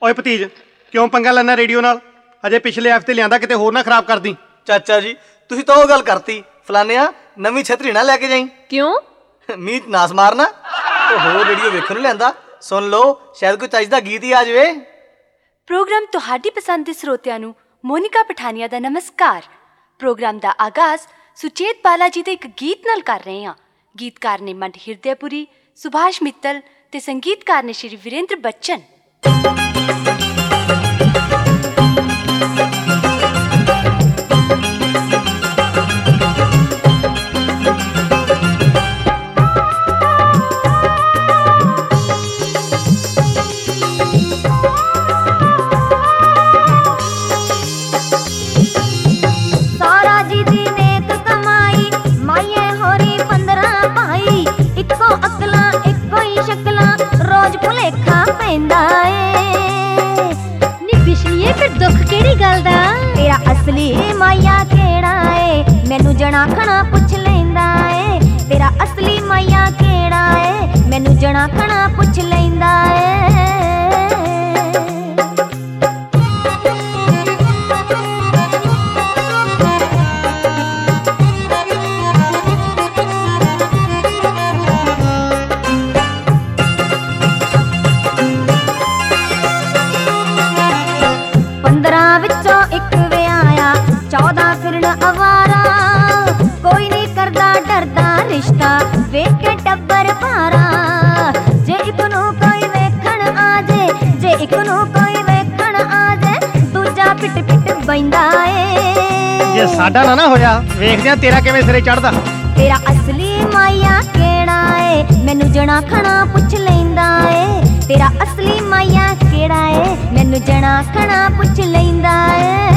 ਓਏ ਭਤੀਜ ਕਿਉਂ ਪੰਗਾ ਲੈਣਾ ਰੇਡੀਓ ਨਾਲ? ਅਜੇ ਪਿਛਲੇ ਹਫ਼ਤੇ ਲਿਆਂਦਾ, ਕਿਤੇ ਹੋਰ ਨਾ ਖਰਾਬ ਕਰਦੀ। ਚਾਚਾ ਜੀ ਤੁਸੀਂ ਤਾਂ ਉਹ ਗੱਲ ਕਰਤੀ, ਫਲਾਨਿਆ ਨਵੀਂ ਛਤਰੀ ਨਾ ਲੈ ਕੇ ਜਾਈਂ। ਕਿਉਂ? ਮੀਂਹ ਨਾਸ ਮਾਰਨਾ। ਉਹ ਹੋਰ ਰੇਡੀਓ ਵੇਖਣ ਨੂੰ ਲਿਆਂਦਾ, ਸੁਣ ਲਓ ਸ਼ਾਇਦ ਕੋਈ ਚੱਜ ਦਾ ਗੀਤ ਹੀ ਆ ਜਾਵੇ। ਪ੍ਰੋਗਰਾਮ ਤੁਹਾਡੀ ਪਸੰਦ ਦੇ ਸਰੋਤਿਆਂ ਨੂੰ ਮੋਨਿਕਾ ਪਠਾਨੀਆ ਦਾ ਨਮਸਕਾਰ। ਪ੍ਰੋਗਰਾਮ ਦਾ ਆਗਾਜ਼ ਸੁਚੇਤ ਬਾਲਾ ਜੀ ਦੇ ਇੱਕ ਗੀਤ ਨਾਲ ਕਰ ਰਹੇ ਹਾਂ। ਗੀਤਕਾਰ ਨੇ ਮੰਡ ਹਿਰਦਿਆਪੁਰੀ, ਸੁਭਾਸ਼ ਮਿੱਤਲ ਤੇ ਸੰਗੀਤਕਾਰ ਨੇ ਸ਼੍ਰੀ ਵੀਰੇਂਦਰ ਬੱਚਨ। तेरा असली माया केड़ा है मैनू जनाखना पुछ लैंदा है। तेरा असली माया केड़ा है मैनू जनाखना पुछ लैंदा है। वेख के टब्बर पारा जे इक नू कोई वेखण आ जे, जे इक नू कोई वेखण आ जे दूजा पिट पिट बैंदा ए। जे साडा ना होया वेखदे आ तेरा किवें सिरे चढ़दा। तेरा असली माया केड़ा है मैनू जनाखना पुछ लैंदा ए। तेरा असली माया केड़ा है मैनू जनाखना पुछ लैंदा ए।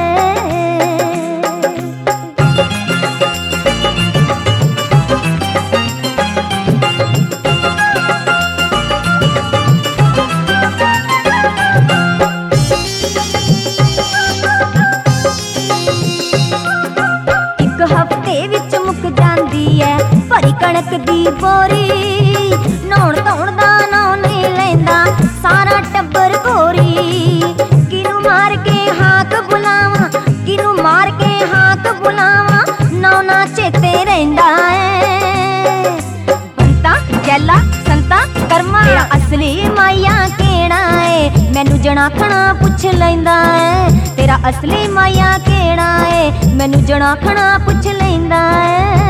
कणक दी बोरी नौण धोण दा नां नहीं लैंदा सारा टब्बर गोरी। किनू मार के हाक बुलावा, किनू मार के हाक बुलावा नौ ना चेते रहिंदा है। बंता जैला संता कर्मा तेरा असली माया केड़ा है मैनू जनाखना पुछ लैंदा है। तेरा असली माया केड़ा है मैनू जनाखना पुछ लैंदा है।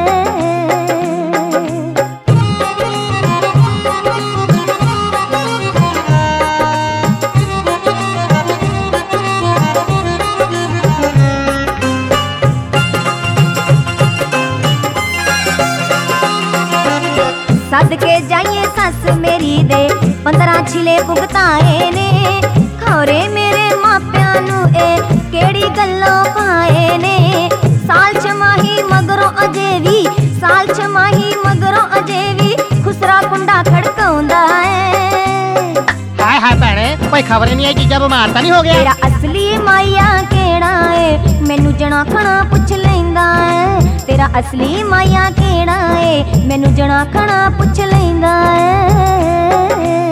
सदके जाइए सस मेरी दे 15 छिले भुगताए ने। खौरे मेरे मापिया नू ए केड़ी गल्लों पाए ने। साल छमाही मगरों अजे भी, साल छमाही मगरों अजे भी खुसरा कुंडा खड़काउंदा है। हाय हाय भैणे कोई खबर नहीं आई जीजा बीमार तां नहीं हो गया? तेरा असली माया केड़ा है मैनू जनाखना पुछ लैंदा है। तेरा असली माया केड़ा है मैनू जनाखना पुछ लैंदा है।